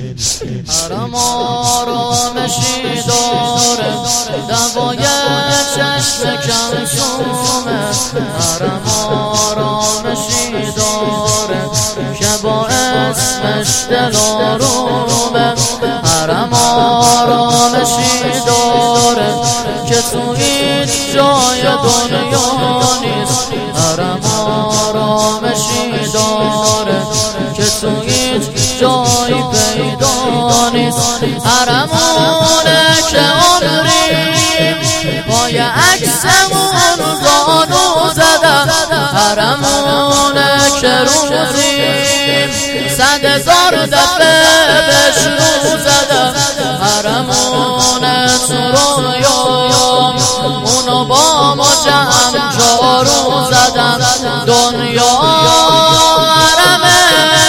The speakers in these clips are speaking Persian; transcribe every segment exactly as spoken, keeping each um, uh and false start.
حرم آرامشی داره، دوای چشم کلثومه. حرم آرامشی داره که با اسمش دل آرومه. حرم آرامشی داره که تو هیچ جای دنیا نیست. حرم آرامشی داره که تو هیچ جایی پیدا نیست. حرمونه که عمریم پای عکسمون زانو زدم. حرمونه که روزیم صد هزار دفعه بهش رو زدم. حرمونه تو رویام اونو با ما جمع جارو زدم. دنیا حرمه،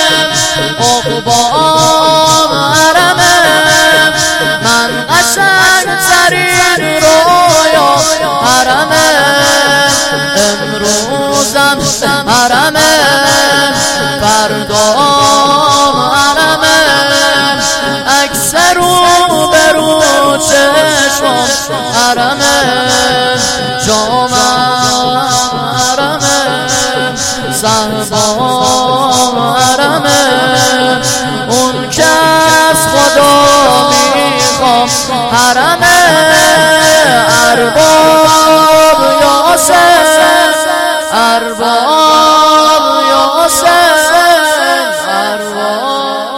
عقبام حرمه، من قشنگ ترین رویا حرمه. امروزم حرمه، فردام حرمه، عکس رو به رو چشمم حرمه. جامم حرمه، صحبام حرمه، اون که از خدا میخوام حرمه. ارباب یا حسین، ارباب یا حسین، ارباب.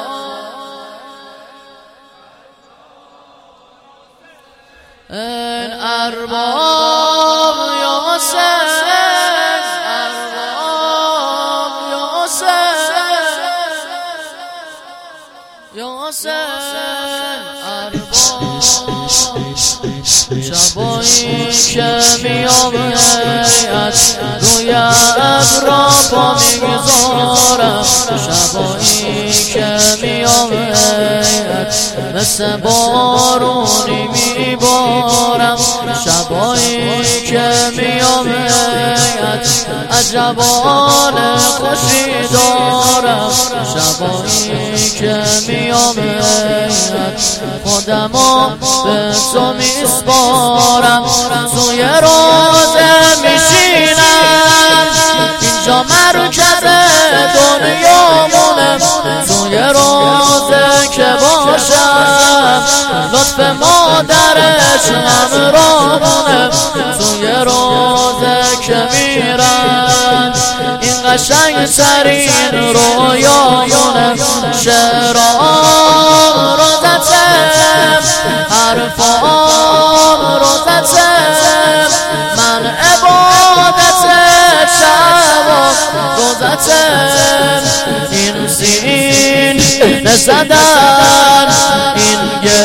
این ارباب یا حسین، ارباب یا حسین، یا حسین، ارباب. شبایی که میام هیئت روی ابرا پا میگذارم. شبایی که میام هیئت مثل بارونی میبارم. شبایی که میام هیئت عجب حال خوشی دارم. شبایی که میام هیئت خودمو به تو میسپارم. توی روزه میشینم، اینجا مرکز دنیامونه. توی روزه که باشم لطف مادرش همراهمونه. توی روزه که میرم این قشنگ ترین رویامونه. شعرام روزتم، حرفام روزتم، من عبادت شبم روزتم. این سین نزدن، این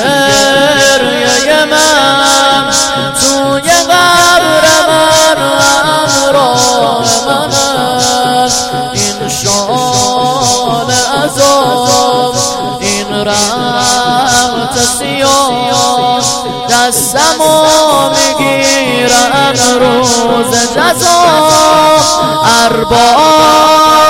گریه من توی قبر من همراه من است. این شال عذاب، این رحمت سیاه، دستمو میگیرم روز جزا. ارباب